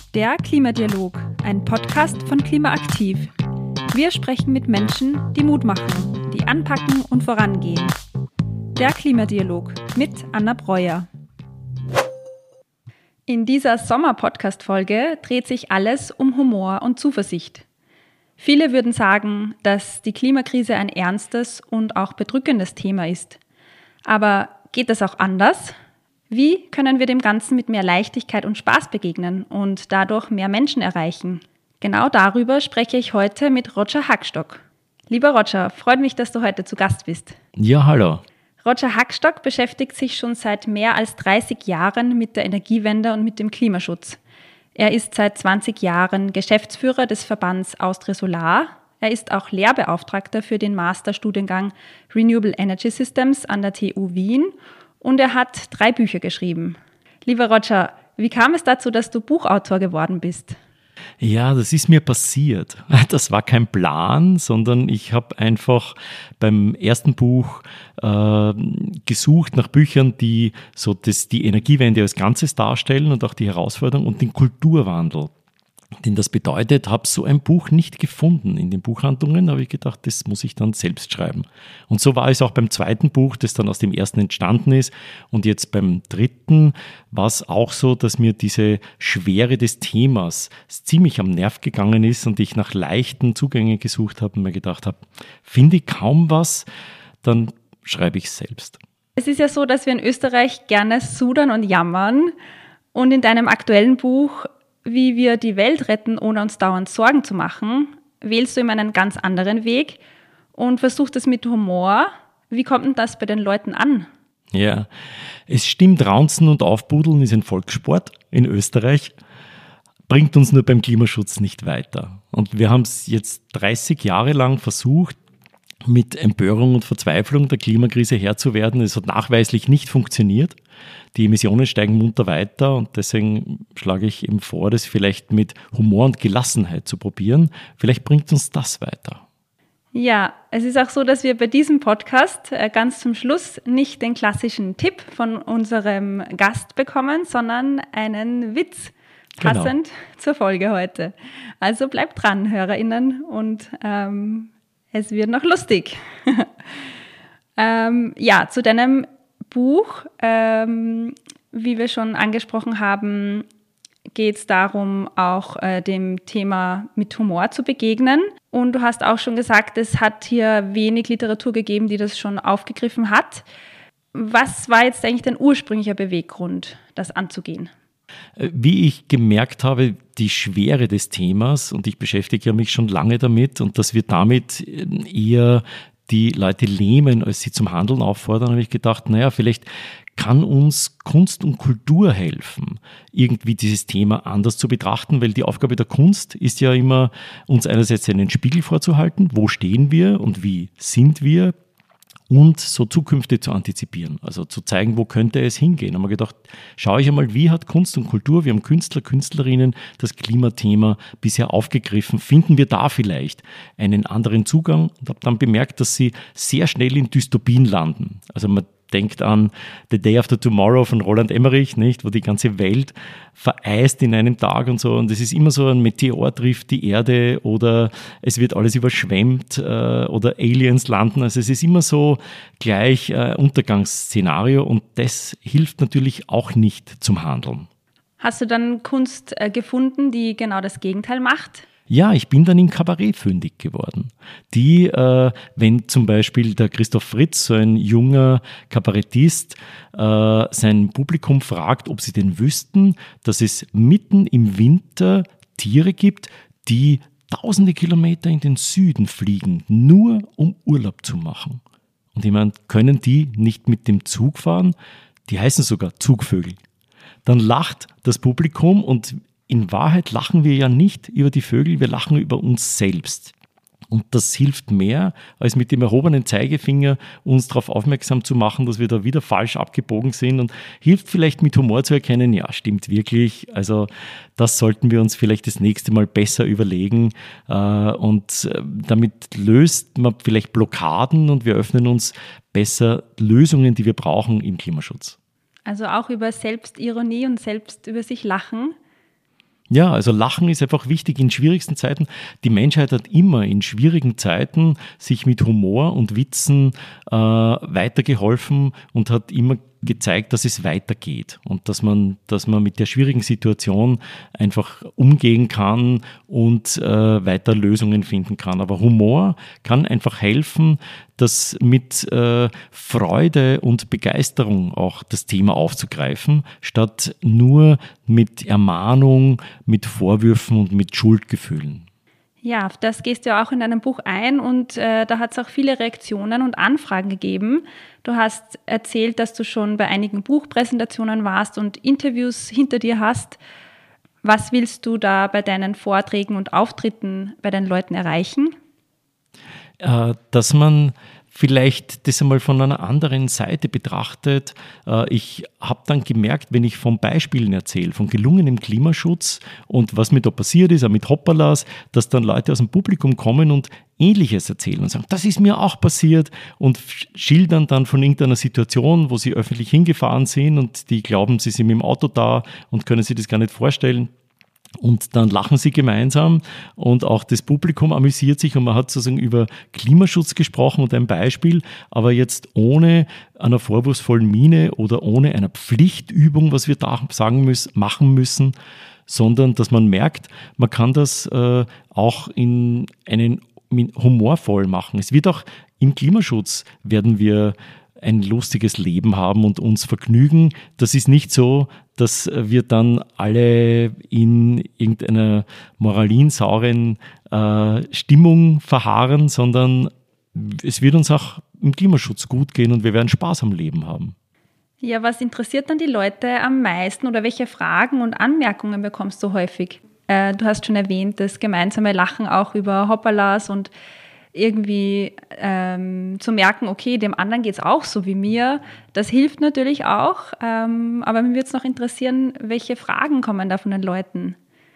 Der Klimadialog, ein Podcast von Klimaaktiv. Wir sprechen mit Menschen, die Mut machen, die anpacken und vorangehen. Der Klimadialog mit Anna Breuer. In dieser Sommer-Podcast-Folge dreht sich alles um Humor und Zuversicht. Viele würden sagen, dass die Klimakrise ein ernstes und auch bedrückendes Thema ist. Aber geht das auch anders? Wie können wir dem Ganzen mit mehr Leichtigkeit und Spaß begegnen und dadurch mehr Menschen erreichen? Genau darüber spreche ich heute mit Roger Hackstock. Lieber Roger, freut mich, dass du heute zu Gast bist. Ja, hallo. Roger Hackstock beschäftigt sich schon seit mehr als 30 Jahren mit der Energiewende und mit dem Klimaschutz. Er ist seit 20 Jahren Geschäftsführer des Verbands Austria Solar. Er ist auch Lehrbeauftragter für den Masterstudiengang Renewable Energy Systems an der TU Wien und er hat 3 Bücher geschrieben. Lieber Roger, wie kam es dazu, dass du Buchautor geworden bist? Ja, das ist mir passiert. Das war kein Plan, sondern ich habe einfach beim ersten Buch gesucht nach Büchern, die so die Energiewende als Ganzes darstellen und auch die Herausforderung und den Kulturwandel. Denn das bedeutet, habe so ein Buch nicht gefunden. In den Buchhandlungen habe ich gedacht, das muss ich dann selbst schreiben. Und so war es auch beim zweiten Buch, das dann aus dem ersten entstanden ist. Und jetzt beim dritten war es auch so, dass mir diese Schwere des Themas ziemlich am Nerv gegangen ist und ich nach leichten Zugängen gesucht habe und mir gedacht habe, finde ich kaum was, dann schreibe ich es selbst. Es ist ja so, dass wir in Österreich gerne sudern und jammern. Und in deinem aktuellen Buch Wie wir die Welt retten, ohne uns dauernd Sorgen zu machen, wählst du immer einen ganz anderen Weg und versuchst es mit Humor. Wie kommt denn das bei den Leuten an? Ja, es stimmt, Raunzen und Aufbudeln ist ein Volkssport in Österreich, bringt uns nur beim Klimaschutz nicht weiter. Und wir haben es jetzt 30 Jahre lang versucht, mit Empörung und Verzweiflung der Klimakrise Herr zu werden. Es hat nachweislich nicht funktioniert. Die Emissionen steigen munter weiter und deswegen schlage ich eben vor, das vielleicht mit Humor und Gelassenheit zu probieren. Vielleicht bringt uns das weiter. Ja, es ist auch so, dass wir bei diesem Podcast ganz zum Schluss nicht den klassischen Tipp von unserem Gast bekommen, sondern einen Witz, passend zur Folge heute. Also bleibt dran, HörerInnen, und es wird noch lustig. Zu deinem Buch, wie wir schon angesprochen haben, geht es darum, auch dem Thema mit Humor zu begegnen. Und du hast auch schon gesagt, es hat hier wenig Literatur gegeben, die das schon aufgegriffen hat. Was war jetzt eigentlich dein ursprünglicher Beweggrund, das anzugehen? Wie ich gemerkt habe, die Schwere des Themas, und ich beschäftige ja mich schon lange damit, und dass wir damit eher die Leute lähmen, als sie zum Handeln auffordern, habe ich gedacht, vielleicht kann uns Kunst und Kultur helfen, irgendwie dieses Thema anders zu betrachten, weil die Aufgabe der Kunst ist ja immer, uns einerseits einen Spiegel vorzuhalten, wo stehen wir und wie sind wir, und so Zukünfte zu antizipieren, also zu zeigen, wo könnte es hingehen. Da haben wir gedacht, schaue ich einmal, wie hat Kunst und Kultur, wir haben Künstler, Künstlerinnen das Klimathema bisher aufgegriffen, finden wir da vielleicht einen anderen Zugang, und habe dann bemerkt, dass sie sehr schnell in Dystopien landen. Also man denkt an The Day After Tomorrow von Roland Emmerich, nicht, wo die ganze Welt vereist in einem Tag und so. Und es ist immer so, ein Meteor trifft die Erde oder es wird alles überschwemmt oder Aliens landen. Also es ist immer so gleich Untergangsszenario und das hilft natürlich auch nicht zum Handeln. Hast du dann Kunst gefunden, die genau das Gegenteil macht? Ja, ich bin dann in Kabarett fündig geworden. Wenn zum Beispiel der Christoph Fritz, so ein junger Kabarettist, sein Publikum fragt, ob sie denn wüssten, dass es mitten im Winter Tiere gibt, die tausende Kilometer in den Süden fliegen, nur um Urlaub zu machen. Und ich meine, können die nicht mit dem Zug fahren? Die heißen sogar Zugvögel. Dann lacht das Publikum und in Wahrheit lachen wir ja nicht über die Vögel, wir lachen über uns selbst. Und das hilft mehr, als mit dem erhobenen Zeigefinger uns darauf aufmerksam zu machen, dass wir da wieder falsch abgebogen sind, und hilft vielleicht mit Humor zu erkennen, ja, stimmt wirklich, also das sollten wir uns vielleicht das nächste Mal besser überlegen, und damit löst man vielleicht Blockaden und wir öffnen uns besser Lösungen, die wir brauchen im Klimaschutz. Also auch über Selbstironie und selbst über sich lachen. Ja, also Lachen ist einfach wichtig in schwierigsten Zeiten. Die Menschheit hat immer in schwierigen Zeiten sich mit Humor und Witzen weitergeholfen und hat immer gezeigt, dass es weitergeht und dass man mit der schwierigen Situation einfach umgehen kann und weiter Lösungen finden kann. Aber Humor kann einfach helfen, dass mit Freude und Begeisterung auch das Thema aufzugreifen, statt nur mit Ermahnung, mit Vorwürfen und mit Schuldgefühlen. Ja, auf das gehst du auch in deinem Buch ein und da hat es auch viele Reaktionen und Anfragen gegeben. Du hast erzählt, dass du schon bei einigen Buchpräsentationen warst und Interviews hinter dir hast. Was willst du da bei deinen Vorträgen und Auftritten bei den Leuten erreichen? Dass man vielleicht das einmal von einer anderen Seite betrachtet. Ich habe dann gemerkt, wenn ich von Beispielen erzähle, von gelungenem Klimaschutz und was mir da passiert ist, auch mit Hoppalas, dass dann Leute aus dem Publikum kommen und Ähnliches erzählen und sagen, das ist mir auch passiert und schildern dann von irgendeiner Situation, wo sie öffentlich hingefahren sind und die glauben, sie sind mit dem Auto da und können sich das gar nicht vorstellen. Und dann lachen sie gemeinsam und auch das Publikum amüsiert sich und man hat sozusagen über Klimaschutz gesprochen und ein Beispiel, aber jetzt ohne einer vorwurfsvollen Miene oder ohne einer Pflichtübung, was wir da machen müssen, sondern dass man merkt, man kann das auch in einen humorvoll machen. Es wird auch im Klimaschutz werden wir ein lustiges Leben haben und uns vergnügen. Das ist nicht so, dass wir dann alle in irgendeiner moralinsauren Stimmung verharren, sondern es wird uns auch im Klimaschutz gut gehen und wir werden Spaß am Leben haben. Ja, was interessiert dann die Leute am meisten oder welche Fragen und Anmerkungen bekommst du häufig? Du hast schon erwähnt, das gemeinsame Lachen auch über Hoppalas und irgendwie zu merken, okay, dem anderen geht es auch so wie mir. Das hilft natürlich auch, aber mich würde es noch interessieren, welche Fragen kommen da von den Leuten?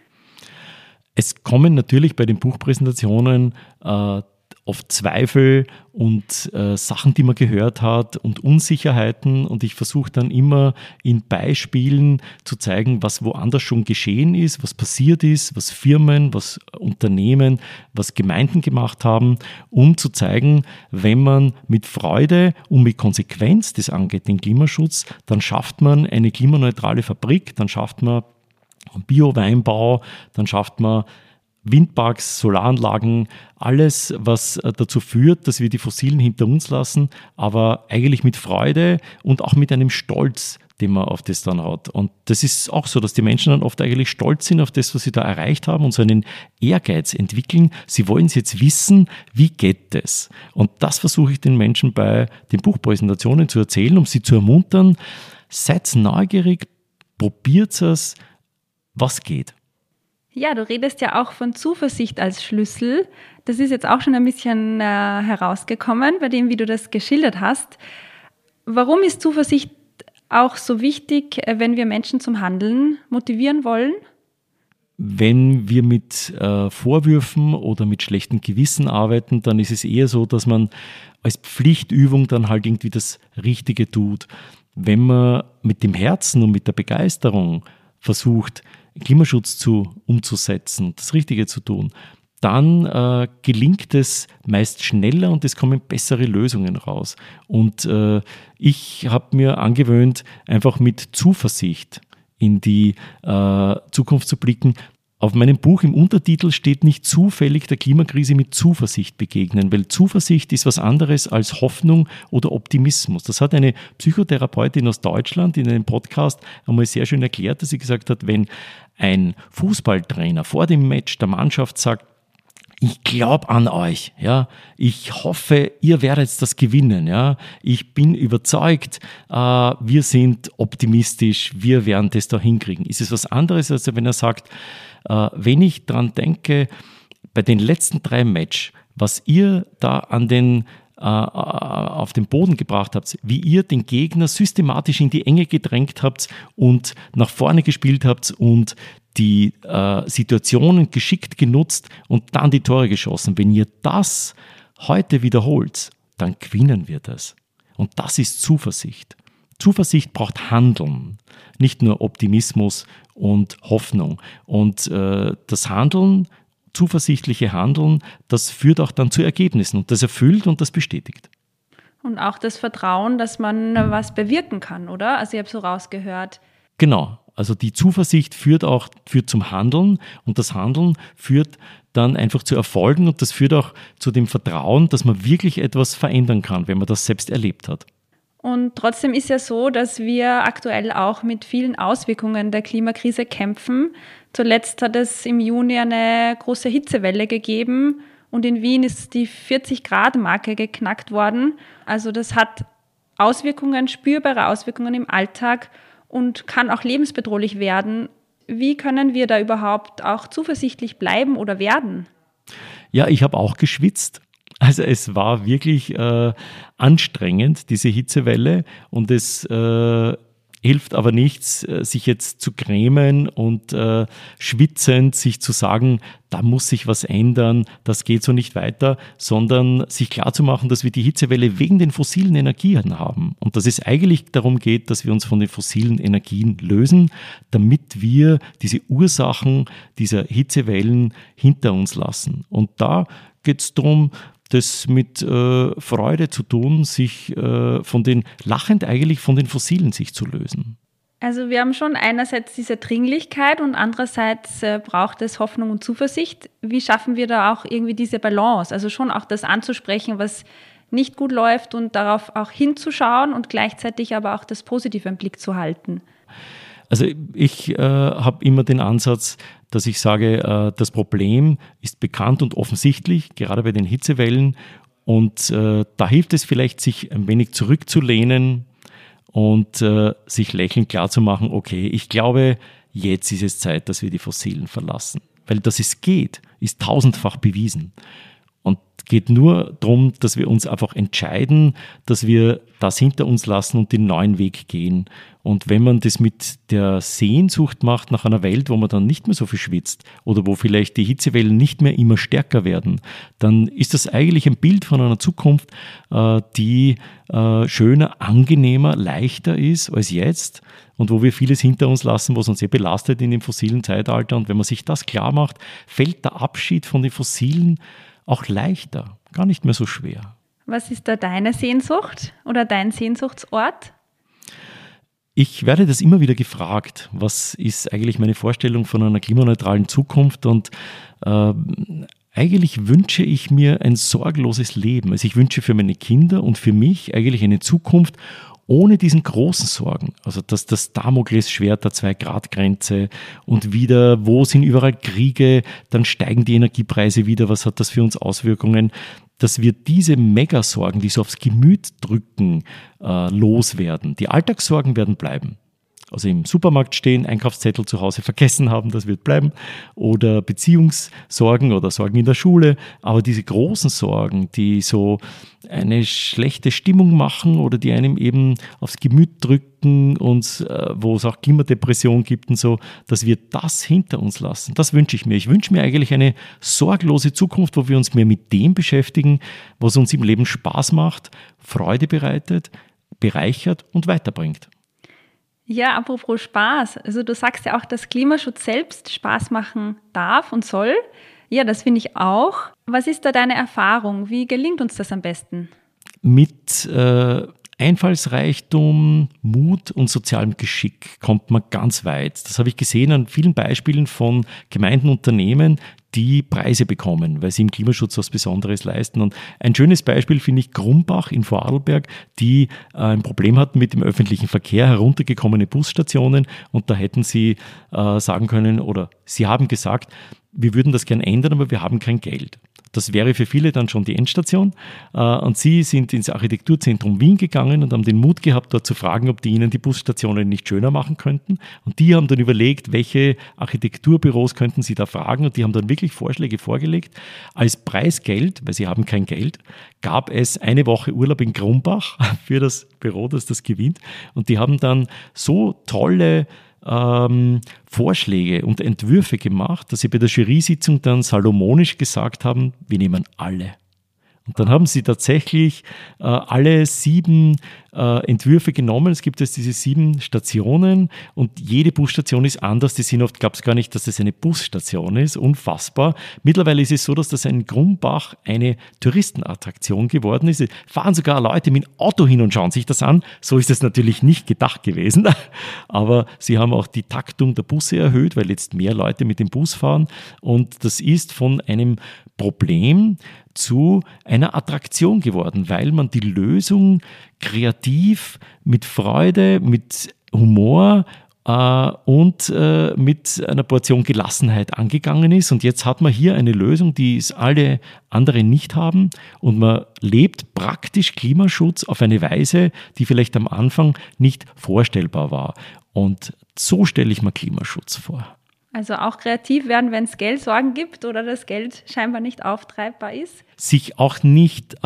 Es kommen natürlich bei den Buchpräsentationen oft Zweifel und Sachen, die man gehört hat und Unsicherheiten und ich versuche dann immer in Beispielen zu zeigen, was woanders schon geschehen ist, was passiert ist, was Firmen, was Unternehmen, was Gemeinden gemacht haben, um zu zeigen, wenn man mit Freude und mit Konsequenz das angeht, den Klimaschutz, dann schafft man eine klimaneutrale Fabrik, dann schafft man Bio-Weinbau, dann schafft man Windparks, Solaranlagen, alles, was dazu führt, dass wir die Fossilen hinter uns lassen, aber eigentlich mit Freude und auch mit einem Stolz, den man auf das dann hat. Und das ist auch so, dass die Menschen dann oft eigentlich stolz sind auf das, was sie da erreicht haben und so einen Ehrgeiz entwickeln. Sie wollen es jetzt wissen, wie geht das? Und das versuche ich den Menschen bei den Buchpräsentationen zu erzählen, um sie zu ermuntern. Seid neugierig, probiert es, was geht. Ja, du redest ja auch von Zuversicht als Schlüssel. Das ist jetzt auch schon ein bisschen herausgekommen, bei dem, wie du das geschildert hast. Warum ist Zuversicht auch so wichtig, wenn wir Menschen zum Handeln motivieren wollen? Wenn wir mit Vorwürfen oder mit schlechtem Gewissen arbeiten, dann ist es eher so, dass man als Pflichtübung dann halt irgendwie das Richtige tut. Wenn man mit dem Herzen und mit der Begeisterung versucht, Klimaschutz umzusetzen, das Richtige zu tun, dann gelingt es meist schneller und es kommen bessere Lösungen raus. Und ich habe mir angewöhnt, einfach mit Zuversicht in die Zukunft zu blicken. Auf meinem Buch im Untertitel steht nicht zufällig der Klimakrise mit Zuversicht begegnen, weil Zuversicht ist was anderes als Hoffnung oder Optimismus. Das hat eine Psychotherapeutin aus Deutschland in einem Podcast einmal sehr schön erklärt, dass sie gesagt hat, wenn ein Fußballtrainer vor dem Match der Mannschaft sagt, ich glaube an euch, ja. Ich hoffe, ihr werdet das gewinnen, ja. Ich bin überzeugt, wir sind optimistisch, wir werden das da hinkriegen. Ist es was anderes, als wenn er sagt, wenn ich dran denke, bei den letzten 3 Matches, was ihr da auf den Boden gebracht habt, wie ihr den Gegner systematisch in die Enge gedrängt habt und nach vorne gespielt habt und die Situationen geschickt genutzt und dann die Tore geschossen. Wenn ihr das heute wiederholt, dann gewinnen wir das. Und das ist Zuversicht. Zuversicht braucht Handeln, nicht nur Optimismus und Hoffnung. Und das Handeln, zuversichtliche Handeln, das führt auch dann zu Ergebnissen und das erfüllt und das bestätigt. Und auch das Vertrauen, dass man was bewirken kann, oder? Also ich habe so rausgehört. Genau, also die Zuversicht führt zum Handeln und das Handeln führt dann einfach zu Erfolgen und das führt auch zu dem Vertrauen, dass man wirklich etwas verändern kann, wenn man das selbst erlebt hat. Und trotzdem ist ja so, dass wir aktuell auch mit vielen Auswirkungen der Klimakrise kämpfen. Zuletzt hat es im Juni eine große Hitzewelle gegeben und in Wien ist die 40-Grad-Marke geknackt worden. Also das hat Auswirkungen, spürbare Auswirkungen im Alltag und kann auch lebensbedrohlich werden. Wie können wir da überhaupt auch zuversichtlich bleiben oder werden? Ja, ich habe auch geschwitzt. Also es war wirklich anstrengend, diese Hitzewelle, und es hilft aber nichts, sich jetzt zu grämen und schwitzend sich zu sagen, da muss sich was ändern, das geht so nicht weiter, sondern sich klarzumachen, dass wir die Hitzewelle wegen den fossilen Energien haben und dass es eigentlich darum geht, dass wir uns von den fossilen Energien lösen, damit wir diese Ursachen dieser Hitzewellen hinter uns lassen. Und da geht es darum, das mit Freude zu tun, sich lachend eigentlich von den Fossilen sich zu lösen. Also wir haben schon einerseits diese Dringlichkeit und andererseits braucht es Hoffnung und Zuversicht. Wie schaffen wir da auch irgendwie diese Balance? Also schon auch das anzusprechen, was nicht gut läuft und darauf auch hinzuschauen und gleichzeitig aber auch das Positive im Blick zu halten. Also ich habe immer den Ansatz, dass ich sage, das Problem ist bekannt und offensichtlich, gerade bei den Hitzewellen. Und da hilft es vielleicht, sich ein wenig zurückzulehnen und sich lächelnd klarzumachen, okay, ich glaube, jetzt ist es Zeit, dass wir die Fossilen verlassen. Weil dass es geht, ist tausendfach bewiesen. Und geht nur darum, dass wir uns einfach entscheiden, dass wir das hinter uns lassen und den neuen Weg gehen. Und wenn man das mit der Sehnsucht macht nach einer Welt, wo man dann nicht mehr so viel schwitzt oder wo vielleicht die Hitzewellen nicht mehr immer stärker werden, dann ist das eigentlich ein Bild von einer Zukunft, die schöner, angenehmer, leichter ist als jetzt und wo wir vieles hinter uns lassen, was uns sehr belastet in dem fossilen Zeitalter. Und wenn man sich das klar macht, fällt der Abschied von den Fossilen auch leichter, gar nicht mehr so schwer. Was ist da deine Sehnsucht oder dein Sehnsuchtsort? Ich werde das immer wieder gefragt, was ist eigentlich meine Vorstellung von einer klimaneutralen Zukunft, und eigentlich wünsche ich mir ein sorgloses Leben. Also ich wünsche für meine Kinder und für mich eigentlich eine Zukunft ohne diesen großen Sorgen. Also dass das Damoklesschwert der 2-Grad-Grenze und wieder, wo sind überall Kriege, dann steigen die Energiepreise wieder, was hat das für uns Auswirkungen, dass wir diese Megasorgen, die so aufs Gemüt drücken, loswerden. Die Alltagssorgen werden bleiben. Also im Supermarkt stehen, Einkaufszettel zu Hause vergessen haben, das wird bleiben. Oder Beziehungssorgen oder Sorgen in der Schule. Aber diese großen Sorgen, die so eine schlechte Stimmung machen oder die einem eben aufs Gemüt drücken und wo es auch Klimadepression gibt und so, dass wir das hinter uns lassen. Das wünsche ich mir. Ich wünsche mir eigentlich eine sorglose Zukunft, wo wir uns mehr mit dem beschäftigen, was uns im Leben Spaß macht, Freude bereitet, bereichert und weiterbringt. Ja, apropos Spaß. Also du sagst ja auch, dass Klimaschutz selbst Spaß machen darf und soll. Ja, das finde ich auch. Was ist da deine Erfahrung? Wie gelingt uns das am besten? Mit Einfallsreichtum, Mut und sozialem Geschick kommt man ganz weit. Das habe ich gesehen an vielen Beispielen von Gemeinden und Unternehmen, die Preise bekommen, weil sie im Klimaschutz was Besonderes leisten. Und ein schönes Beispiel finde ich Grumbach in Vorarlberg, die ein Problem hatten mit dem öffentlichen Verkehr, heruntergekommene Busstationen, und da hätten sie sagen können, oder sie haben gesagt, wir würden das gern ändern, aber wir haben kein Geld. Das wäre für viele dann schon die Endstation. Und sie sind ins Architekturzentrum Wien gegangen und haben den Mut gehabt, dort zu fragen, ob die ihnen die Busstationen nicht schöner machen könnten. Und die haben dann überlegt, welche Architekturbüros könnten sie da fragen. Und die haben dann wirklich Vorschläge vorgelegt. Als Preisgeld, weil sie haben kein Geld, gab es eine Woche Urlaub in Grumbach für das Büro, das das gewinnt. Und die haben dann so tolle Vorschläge und Entwürfe gemacht, dass sie bei der Jury-Sitzung dann salomonisch gesagt haben, wir nehmen alle. Und dann haben sie tatsächlich alle 7 Entwürfe genommen. Es gibt jetzt diese 7 Stationen und jede Busstation ist anders. Die sind oft, glaubst gar nicht, dass das eine Busstation ist. Unfassbar. Mittlerweile ist es so, dass das in Grumbach eine Touristenattraktion geworden ist. Es fahren sogar Leute mit dem Auto hin und schauen sich das an. So ist es natürlich nicht gedacht gewesen. Aber sie haben auch die Taktung der Busse erhöht, weil jetzt mehr Leute mit dem Bus fahren. Und das ist von einem Problem zu einer Attraktion geworden, weil man die Lösung kreativ, mit Freude, mit Humor und mit einer Portion Gelassenheit angegangen ist. Und jetzt hat man hier eine Lösung, die es alle anderen nicht haben. Und man lebt praktisch Klimaschutz auf eine Weise, die vielleicht am Anfang nicht vorstellbar war. Und so stelle ich mir Klimaschutz vor. Also auch kreativ werden, wenn es Geldsorgen gibt oder das Geld scheinbar nicht auftreibbar ist? Sich auch nicht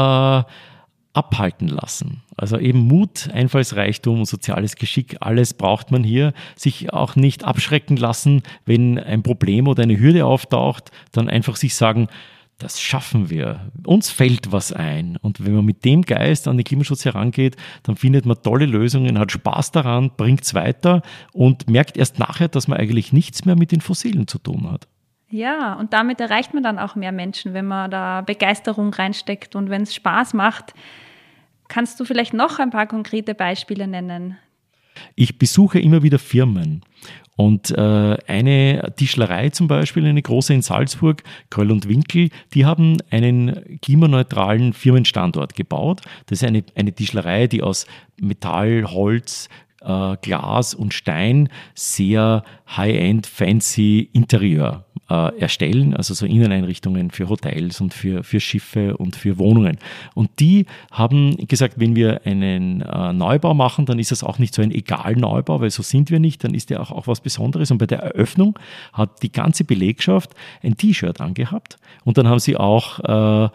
abhalten lassen. Also eben Mut, Einfallsreichtum und soziales Geschick, alles braucht man hier. Sich auch nicht abschrecken lassen, wenn ein Problem oder eine Hürde auftaucht, dann einfach sich sagen, das schaffen wir. Uns fällt was ein. Und wenn man mit dem Geist an den Klimaschutz herangeht, dann findet man tolle Lösungen, hat Spaß daran, bringt es weiter und merkt erst nachher, dass man eigentlich nichts mehr mit den Fossilen zu tun hat. Ja, und damit erreicht man dann auch mehr Menschen, wenn man da Begeisterung reinsteckt und wenn es Spaß macht. Kannst du vielleicht noch ein paar konkrete Beispiele nennen? Ich besuche immer wieder Firmen. Und eine Tischlerei zum Beispiel, eine große in Salzburg, Kröll und Winkel, die haben einen klimaneutralen Firmenstandort gebaut. Das ist eine Tischlerei, die aus Metall, Holz, Glas und Stein sehr high-end, fancy Interieur erstellen, also so Inneneinrichtungen für Hotels und für Schiffe und für Wohnungen. Und die haben gesagt, wenn wir einen Neubau machen, dann ist das auch nicht so ein Egal-Neubau, weil so sind wir nicht, dann ist der auch was Besonderes. Und bei der Eröffnung hat die ganze Belegschaft ein T-Shirt angehabt und dann haben sie auch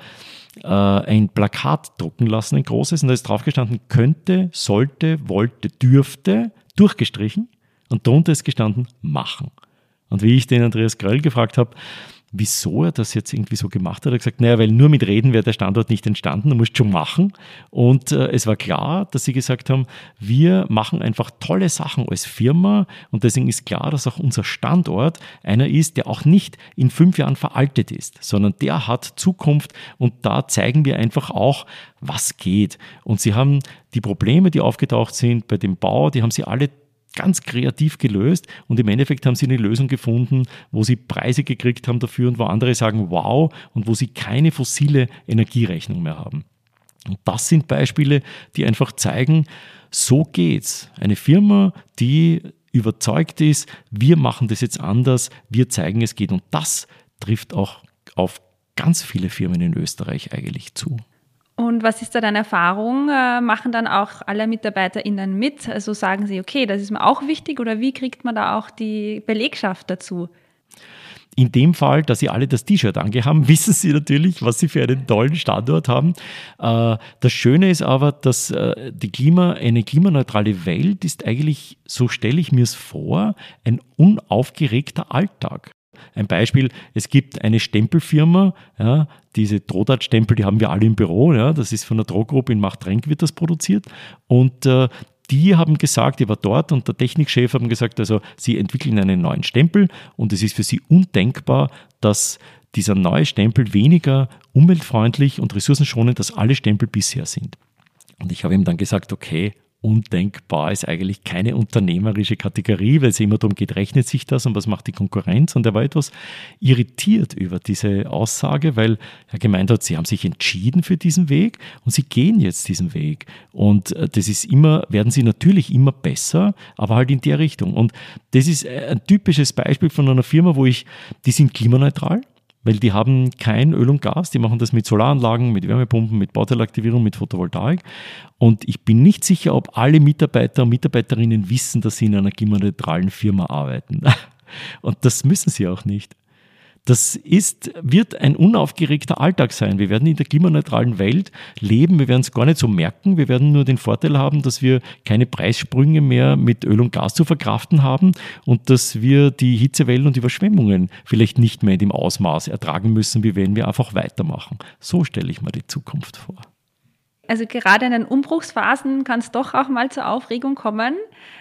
ein Plakat drucken lassen, ein großes, und da ist drauf gestanden, könnte, sollte, wollte, dürfte, durchgestrichen, und darunter ist gestanden, machen. Und wie ich den Andreas Kröll gefragt habe, wieso er das jetzt irgendwie so gemacht hat, hat er gesagt, naja, weil nur mit Reden wäre der Standort nicht entstanden, du musst schon machen. Und es war klar, dass sie gesagt haben, wir machen einfach tolle Sachen als Firma und deswegen ist klar, dass auch unser Standort einer ist, der auch nicht in 5 Jahren veraltet ist, sondern der hat Zukunft und da zeigen wir einfach auch, was geht. Und sie haben die Probleme, die aufgetaucht sind bei dem Bau, die haben sie alle ganz kreativ gelöst und im Endeffekt haben sie eine Lösung gefunden, wo sie Preise gekriegt haben dafür und wo andere sagen, wow, und wo sie keine fossile Energierechnung mehr haben. Und das sind Beispiele, die einfach zeigen, so geht's. Eine Firma, die überzeugt ist, wir machen das jetzt anders, wir zeigen, es geht. Und das trifft auch auf ganz viele Firmen in Österreich eigentlich zu. Und was ist da deine Erfahrung? Machen dann auch alle MitarbeiterInnen mit? Also sagen sie, okay, das ist mir auch wichtig, oder wie kriegt man da auch die Belegschaft dazu? In dem Fall, dass sie alle das T-Shirt angehaben, wissen sie natürlich, was sie für einen tollen Standort haben. Das Schöne ist aber, dass eine klimaneutrale Welt ist eigentlich, so stelle ich mir es vor, ein unaufgeregter Alltag. Ein Beispiel, es gibt eine Stempelfirma, ja, diese Trodat-Stempel, die haben wir alle im Büro, ja, das ist von der Trogruppe in Machtrenk wird das produziert und die haben gesagt, ich war dort und der Technikchef haben gesagt, also sie entwickeln einen neuen Stempel und es ist für sie undenkbar, dass dieser neue Stempel weniger umweltfreundlich und ressourcenschonend als alle Stempel bisher sind. Und ich habe ihm dann gesagt, okay, undenkbar ist eigentlich keine unternehmerische Kategorie, weil es immer darum geht, rechnet sich das und was macht die Konkurrenz? Und er war etwas irritiert über diese Aussage, weil er gemeint hat, sie haben sich entschieden für diesen Weg und sie gehen jetzt diesen Weg. Und das ist werden sie natürlich immer besser, aber halt in der Richtung. Und das ist ein typisches Beispiel von einer Firma, die sind klimaneutral. Weil die haben kein Öl und Gas, die machen das mit Solaranlagen, mit Wärmepumpen, mit Bauteilaktivierung, mit Photovoltaik. Und ich bin nicht sicher, ob alle Mitarbeiter und Mitarbeiterinnen wissen, dass sie in einer klimaneutralen Firma arbeiten. Und das müssen sie auch nicht. Das wird ein unaufgeregter Alltag sein. Wir werden in der klimaneutralen Welt leben, wir werden es gar nicht so merken. Wir werden nur den Vorteil haben, dass wir keine Preissprünge mehr mit Öl und Gas zu verkraften haben und dass wir die Hitzewellen und Überschwemmungen vielleicht nicht mehr in dem Ausmaß ertragen müssen, wie wenn wir einfach weitermachen. So stelle ich mir die Zukunft vor. Also gerade in den Umbruchsphasen kann es doch auch mal zur Aufregung kommen.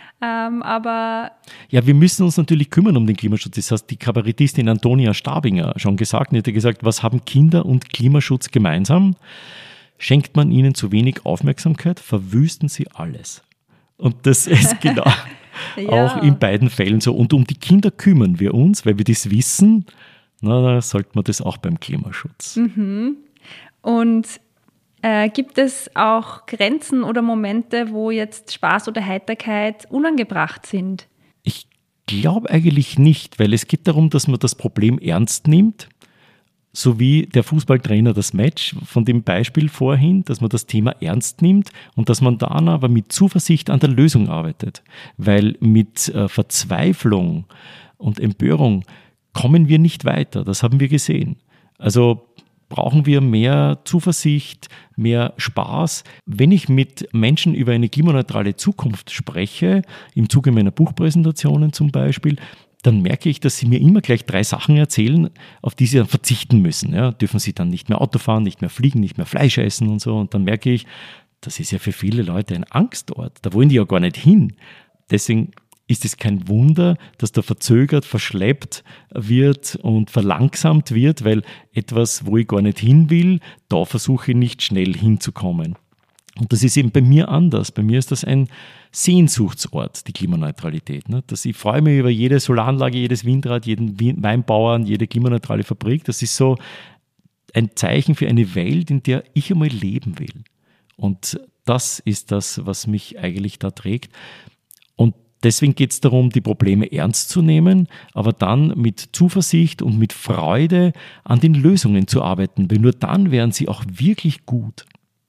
Aber ja, wir müssen uns natürlich kümmern um den Klimaschutz. Das heißt, die Kabarettistin Antonia Stabinger schon gesagt, die hat gesagt, was haben Kinder und Klimaschutz gemeinsam? Schenkt man ihnen zu wenig Aufmerksamkeit, verwüsten sie alles. Und das ist genau auch in beiden Fällen so. Und um die Kinder kümmern wir uns, weil wir das wissen, da sollte man das auch beim Klimaschutz. Mhm. Und gibt es auch Grenzen oder Momente, wo jetzt Spaß oder Heiterkeit unangebracht sind? Ich glaube eigentlich nicht, weil es geht darum, dass man das Problem ernst nimmt, so wie der Fußballtrainer das Match von dem Beispiel vorhin, dass man das Thema ernst nimmt und dass man dann aber mit Zuversicht an der Lösung arbeitet. Weil mit Verzweiflung und Empörung kommen wir nicht weiter, das haben wir gesehen. Also brauchen wir mehr Zuversicht, mehr Spaß. Wenn ich mit Menschen über eine klimaneutrale Zukunft spreche, im Zuge meiner Buchpräsentationen zum Beispiel, dann merke ich, dass sie mir immer gleich 3 Sachen erzählen, auf die sie dann verzichten müssen. Ja, dürfen sie dann nicht mehr Auto fahren, nicht mehr fliegen, nicht mehr Fleisch essen und so. Und dann merke ich, das ist ja für viele Leute ein Angstort. Da wollen die ja gar nicht hin. Deswegen ist es kein Wunder, dass da verzögert, verschleppt wird und verlangsamt wird, weil etwas, wo ich gar nicht hin will, da versuche ich nicht schnell hinzukommen. Und das ist eben bei mir anders. Bei mir ist das ein Sehnsuchtsort, die Klimaneutralität. Ich freue mich über jede Solaranlage, jedes Windrad, jeden Weinbauern, jede klimaneutrale Fabrik. Das ist so ein Zeichen für eine Welt, in der ich einmal leben will. Und das ist das, was mich eigentlich da trägt. Und deswegen geht es darum, die Probleme ernst zu nehmen, aber dann mit Zuversicht und mit Freude an den Lösungen zu arbeiten, weil nur dann wären sie auch wirklich gut.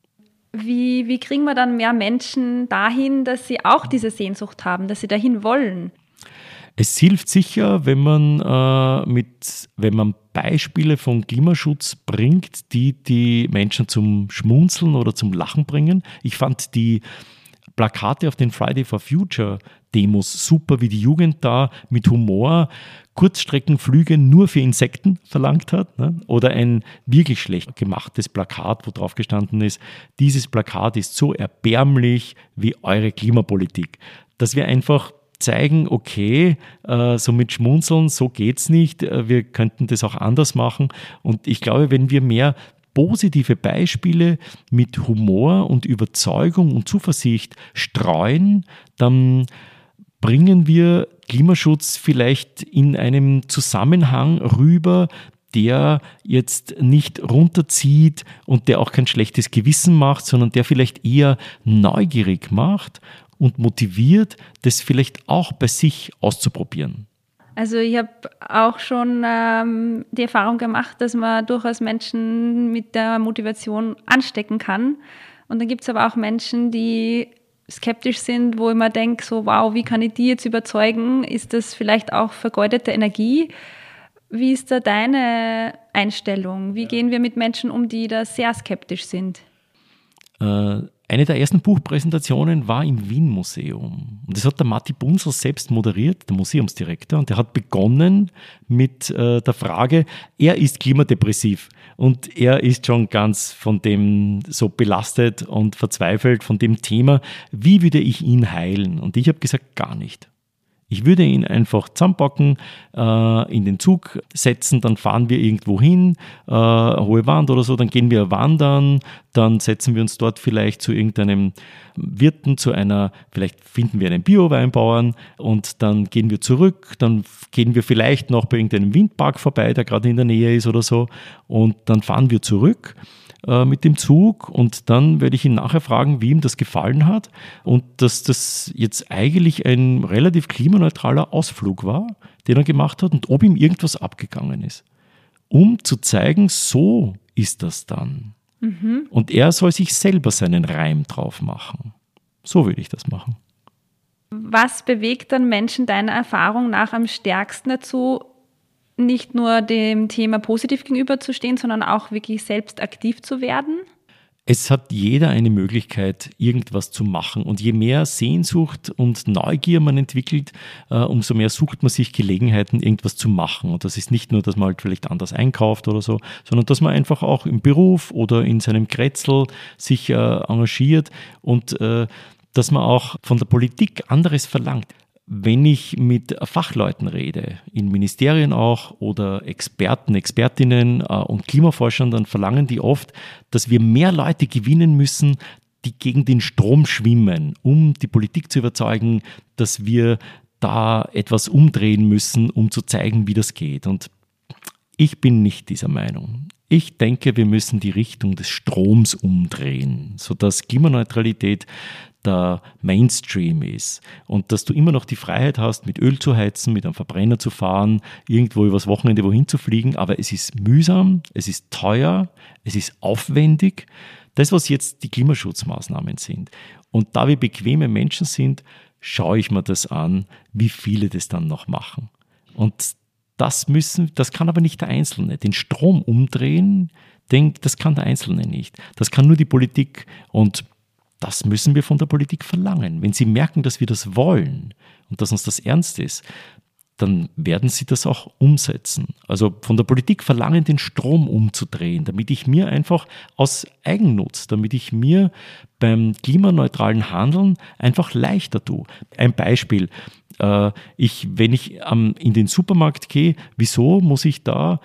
Wie kriegen wir dann mehr Menschen dahin, dass sie auch diese Sehnsucht haben, dass sie dahin wollen? Es hilft sicher, wenn man Beispiele von Klimaschutz bringt, die Menschen zum Schmunzeln oder zum Lachen bringen. Ich fand die Plakate auf den Friday for Future Demos super, wie die Jugend da mit Humor Kurzstreckenflüge nur für Insekten verlangt hat. Oder ein wirklich schlecht gemachtes Plakat, wo drauf gestanden ist, dieses Plakat ist so erbärmlich wie eure Klimapolitik. Dass wir einfach zeigen, okay, so mit Schmunzeln, so geht's nicht, wir könnten das auch anders machen. Und ich glaube, wenn wir mehr positive Beispiele mit Humor und Überzeugung und Zuversicht streuen, dann bringen wir Klimaschutz vielleicht in einem Zusammenhang rüber, der jetzt nicht runterzieht und der auch kein schlechtes Gewissen macht, sondern der vielleicht eher neugierig macht und motiviert, das vielleicht auch bei sich auszuprobieren. Also ich habe auch schon die Erfahrung gemacht, dass man durchaus Menschen mit der Motivation anstecken kann. Und dann gibt es aber auch Menschen, die skeptisch sind, wo ich mir denke, so wow, wie kann ich die jetzt überzeugen? Ist das vielleicht auch vergeudete Energie? Wie ist da deine Einstellung? Wie gehen wir mit Menschen um, die da sehr skeptisch sind? Eine der ersten Buchpräsentationen war im Wien-Museum. Und das hat der Matti Bunzl selbst moderiert, der Museumsdirektor. Und der hat begonnen mit der Frage, er ist klimadepressiv. Und er ist schon ganz von dem so belastet und verzweifelt von dem Thema, wie würde ich ihn heilen? Und ich habe gesagt, gar nicht. Ich würde ihn einfach zusammenpacken, in den Zug setzen, dann fahren wir irgendwo hin, Hohe Wand oder so, dann gehen wir wandern, dann setzen wir uns dort vielleicht zu irgendeinem Wirten, vielleicht finden wir einen Bio-Weinbauern und dann gehen wir zurück, dann gehen wir vielleicht noch bei irgendeinem Windpark vorbei, der gerade in der Nähe ist oder so, und dann fahren wir zurück mit dem Zug und dann werde ich ihn nachher fragen, wie ihm das gefallen hat und dass das jetzt eigentlich ein relativ klimaneutraler Ausflug war, den er gemacht hat und ob ihm irgendwas abgegangen ist. Um zu zeigen, so ist das dann. Mhm. Und er soll sich selber seinen Reim drauf machen. So würde ich das machen. Was bewegt dann Menschen deiner Erfahrung nach am stärksten dazu, nicht nur dem Thema positiv gegenüberzustehen, sondern auch wirklich selbst aktiv zu werden? Es hat jeder eine Möglichkeit, irgendwas zu machen. Und je mehr Sehnsucht und Neugier man entwickelt, umso mehr sucht man sich Gelegenheiten, irgendwas zu machen. Und das ist nicht nur, dass man halt vielleicht anders einkauft oder so, sondern dass man einfach auch im Beruf oder in seinem Kretzel sich engagiert und dass man auch von der Politik anderes verlangt. Wenn ich mit Fachleuten rede, in Ministerien auch oder Experten, Expertinnen und Klimaforschern, dann verlangen die oft, dass wir mehr Leute gewinnen müssen, die gegen den Strom schwimmen, um die Politik zu überzeugen, dass wir da etwas umdrehen müssen, um zu zeigen, wie das geht. Und ich bin nicht dieser Meinung. Ich denke, wir müssen die Richtung des Stroms umdrehen, sodass Klimaneutralität der Mainstream ist und dass du immer noch die Freiheit hast, mit Öl zu heizen, mit einem Verbrenner zu fahren, irgendwo übers Wochenende wohin zu fliegen, aber es ist mühsam, es ist teuer, es ist aufwendig. Das, was jetzt die Klimaschutzmaßnahmen sind. Und da wir bequeme Menschen sind, schaue ich mir das an, wie viele das dann noch machen. Und das kann aber nicht der Einzelne. Den Strom umdrehen, das kann der Einzelne nicht. Das kann nur die Politik. Und das müssen wir von der Politik verlangen. Wenn sie merken, dass wir das wollen und dass uns das ernst ist, dann werden sie das auch umsetzen. Also von der Politik verlangen, den Strom umzudrehen, damit ich mir einfach aus Eigennutz, damit ich mir beim klimaneutralen Handeln einfach leichter tue. Ein Beispiel. Wenn ich in den Supermarkt gehe, wieso muss ich da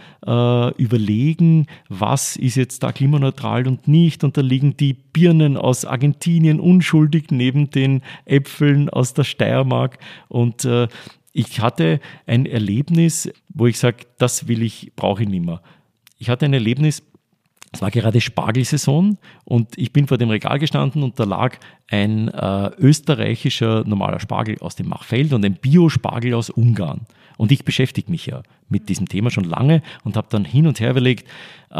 überlegen, was ist jetzt da klimaneutral und nicht? Und da liegen die Birnen aus Argentinien unschuldig neben den Äpfeln aus der Steiermark. Und ich hatte ein Erlebnis, wo ich sage, brauche ich nicht mehr. Ich hatte ein Erlebnis, es war gerade Spargelsaison und ich bin vor dem Regal gestanden und da lag ein österreichischer normaler Spargel aus dem Machfeld und ein Bio-Spargel aus Ungarn. Und ich beschäftige mich ja mit diesem Thema schon lange und habe dann hin und her überlegt,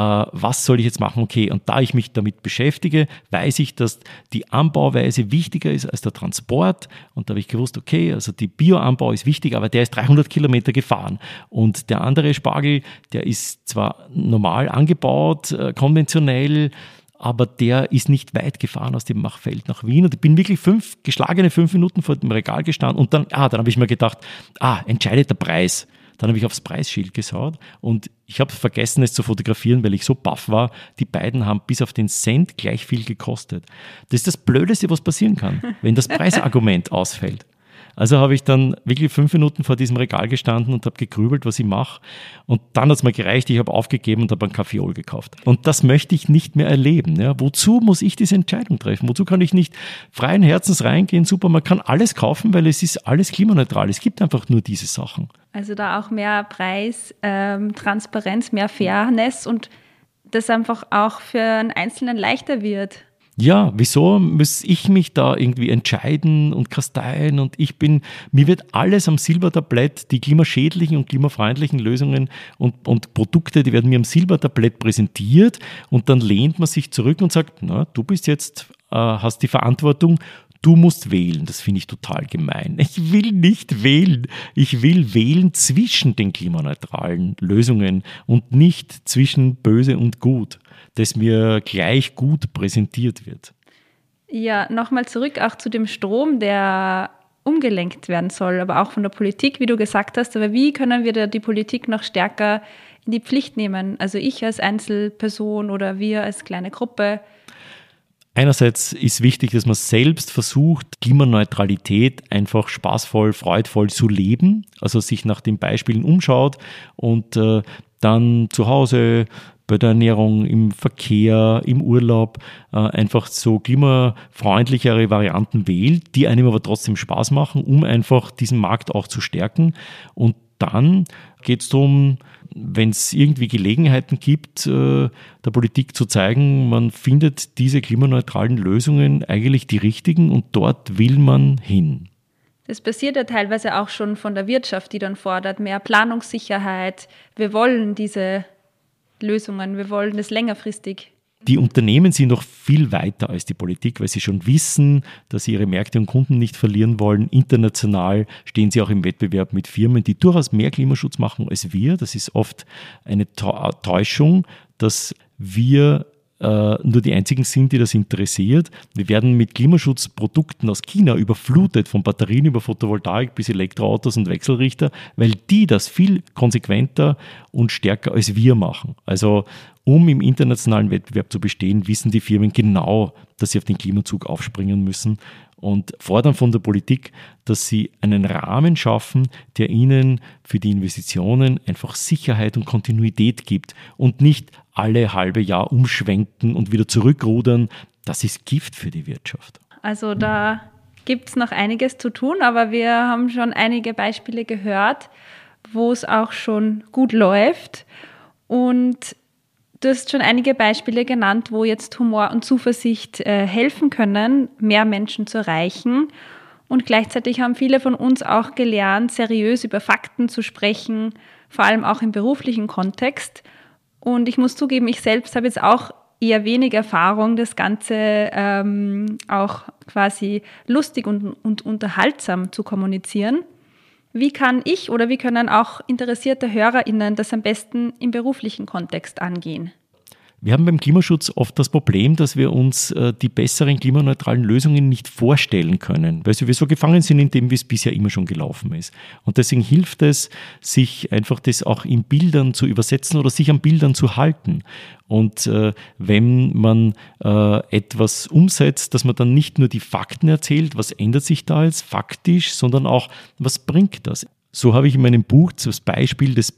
was soll ich jetzt machen? Okay, und da ich mich damit beschäftige, weiß ich, dass die Anbauweise wichtiger ist als der Transport. Und da habe ich gewusst, okay, also die Bio-Anbau ist wichtig, aber der ist 300 Kilometer gefahren. Und der andere Spargel, der ist zwar normal angebaut, konventionell, aber der ist nicht weit gefahren aus dem Machfeld nach Wien. Und ich bin wirklich geschlagene 5 Minuten vor dem Regal gestanden und dann habe ich mir gedacht, entscheidet der Preis. Dann habe ich aufs Preisschild geschaut und ich habe vergessen, es zu fotografieren, weil ich so baff war. Die beiden haben bis auf den Cent gleich viel gekostet. Das ist das Blödeste, was passieren kann, wenn das Preisargument ausfällt. Also habe ich dann wirklich 5 Minuten vor diesem Regal gestanden und habe gegrübelt, was ich mache. Und dann hat es mir gereicht, ich habe aufgegeben und habe ein Kaffeeol gekauft. Und das möchte ich nicht mehr erleben. Ja. Wozu muss ich diese Entscheidung treffen? Wozu kann ich nicht freien Herzens reingehen? Super, man kann alles kaufen, weil es ist alles klimaneutral. Es gibt einfach nur diese Sachen. Also da auch mehr Preis, Transparenz, mehr Fairness und das einfach auch für einen Einzelnen leichter wird. Ja, wieso muss ich mich da irgendwie entscheiden und kasteien und mir wird alles am Silbertablett, die klimaschädlichen und klimafreundlichen Lösungen und Produkte, die werden mir am Silbertablett präsentiert und dann lehnt man sich zurück und sagt, du bist jetzt, hast die Verantwortung, du musst wählen. Das finde ich total gemein. Ich will nicht wählen. Ich will wählen zwischen den klimaneutralen Lösungen und nicht zwischen böse und gut, das mir gleich gut präsentiert wird. Ja, nochmal zurück auch zu dem Strom, der umgelenkt werden soll, aber auch von der Politik, wie du gesagt hast. Aber wie können wir da die Politik noch stärker in die Pflicht nehmen? Also ich als Einzelperson oder wir als kleine Gruppe. Einerseits ist wichtig, dass man selbst versucht, Klimaneutralität einfach spaßvoll, freudvoll zu leben, also sich nach den Beispielen umschaut und dann zu Hause bei der Ernährung, im Verkehr, im Urlaub einfach so klimafreundlichere Varianten wählt, die einem aber trotzdem Spaß machen, um einfach diesen Markt auch zu stärken. Und dann geht es darum, wenn es irgendwie Gelegenheiten gibt, der Politik zu zeigen, man findet diese klimaneutralen Lösungen eigentlich die richtigen und dort will man hin. Das passiert ja teilweise auch schon von der Wirtschaft, die dann fordert, mehr Planungssicherheit. Wir wollen diese Lösungen, wir wollen das längerfristig. Die Unternehmen sind noch viel weiter als die Politik, weil sie schon wissen, dass sie ihre Märkte und Kunden nicht verlieren wollen. International stehen sie auch im Wettbewerb mit Firmen, die durchaus mehr Klimaschutz machen als wir. Das ist oft eine Täuschung, dass wir nur die einzigen sind, die das interessiert. Wir werden mit Klimaschutzprodukten aus China überflutet, von Batterien über Photovoltaik bis Elektroautos und Wechselrichter, weil die das viel konsequenter und stärker als wir machen. Also um im internationalen Wettbewerb zu bestehen, wissen die Firmen genau, dass sie auf den Klimazug aufspringen müssen und fordern von der Politik, dass sie einen Rahmen schaffen, der ihnen für die Investitionen einfach Sicherheit und Kontinuität gibt und nicht alle halbe Jahr umschwenken und wieder zurückrudern. Das ist Gift für die Wirtschaft. Also da gibt es noch einiges zu tun, aber wir haben schon einige Beispiele gehört, wo es auch schon gut läuft. Und du hast schon einige Beispiele genannt, wo jetzt Humor und Zuversicht helfen können, mehr Menschen zu erreichen. Und gleichzeitig haben viele von uns auch gelernt, seriös über Fakten zu sprechen, vor allem auch im beruflichen Kontext. Und ich muss zugeben, ich selbst habe jetzt auch eher wenig Erfahrung, das Ganze auch quasi lustig und unterhaltsam zu kommunizieren. Wie kann ich oder wie können auch interessierte HörerInnen das am besten im beruflichen Kontext angehen? Wir haben beim Klimaschutz oft das Problem, dass wir uns die besseren klimaneutralen Lösungen nicht vorstellen können, weil wir so gefangen sind in dem, wie es bisher immer schon gelaufen ist. Und deswegen hilft es, sich einfach das auch in Bildern zu übersetzen oder sich an Bildern zu halten. Und wenn man etwas umsetzt, dass man dann nicht nur die Fakten erzählt, was ändert sich da jetzt faktisch, sondern auch, was bringt das? So habe ich in meinem Buch das Beispiel des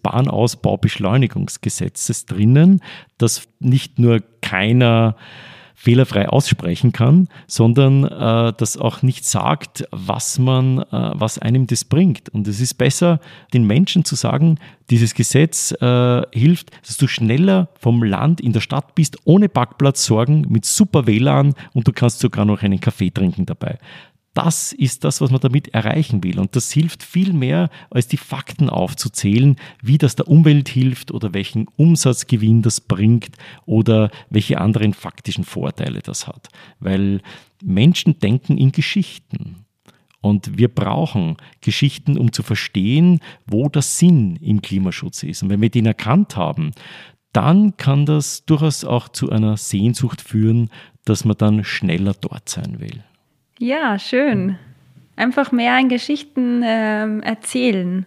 Bahnausbaubeschleunigungsgesetzes drinnen, das nicht nur keiner fehlerfrei aussprechen kann, sondern das auch nicht sagt, was einem das bringt. Und es ist besser, den Menschen zu sagen, dieses Gesetz hilft, dass du schneller vom Land in der Stadt bist, ohne Parkplatzsorgen, mit super WLAN und du kannst sogar noch einen Kaffee trinken dabei. Das ist das, was man damit erreichen will. Und das hilft viel mehr, als die Fakten aufzuzählen, wie das der Umwelt hilft oder welchen Umsatzgewinn das bringt oder welche anderen faktischen Vorteile das hat. Weil Menschen denken in Geschichten. Und wir brauchen Geschichten, um zu verstehen, wo der Sinn im Klimaschutz ist. Und wenn wir den erkannt haben, dann kann das durchaus auch zu einer Sehnsucht führen, dass man dann schneller dort sein will. Ja, schön. Einfach mehr in Geschichten erzählen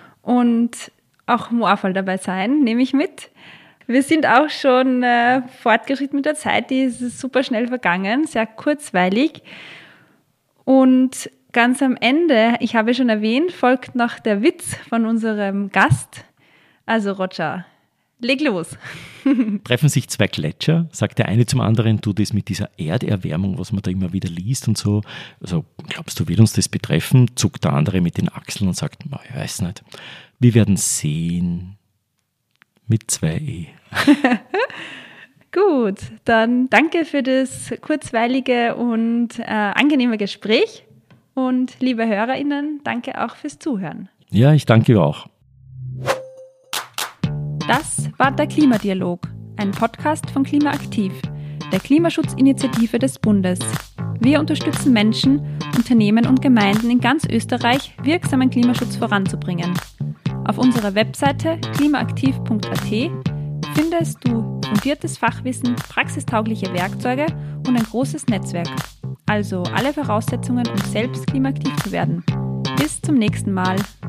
und auch humorvoll dabei sein, nehme ich mit. Wir sind auch schon fortgeschritten mit der Zeit, die ist super schnell vergangen, sehr kurzweilig. Und ganz am Ende, ich habe schon erwähnt, folgt noch der Witz von unserem Gast. Also Roger, leg los. Treffen sich zwei Gletscher, sagt der eine zum anderen, du, das mit dieser Erderwärmung, was man da immer wieder liest und so, also glaubst du, wird uns das betreffen? Zuckt der andere mit den Achseln und sagt, ich weiß nicht. Wir werden sehen. Mit 2 E. Gut, dann danke für das kurzweilige und angenehme Gespräch und liebe HörerInnen, danke auch fürs Zuhören. Ja, ich danke auch. Das war der Klimadialog, ein Podcast von Klimaaktiv, der Klimaschutzinitiative des Bundes. Wir unterstützen Menschen, Unternehmen und Gemeinden in ganz Österreich, wirksamen Klimaschutz voranzubringen. Auf unserer Webseite klimaaktiv.at findest du fundiertes Fachwissen, praxistaugliche Werkzeuge und ein großes Netzwerk. Also alle Voraussetzungen, um selbst klimaaktiv zu werden. Bis zum nächsten Mal.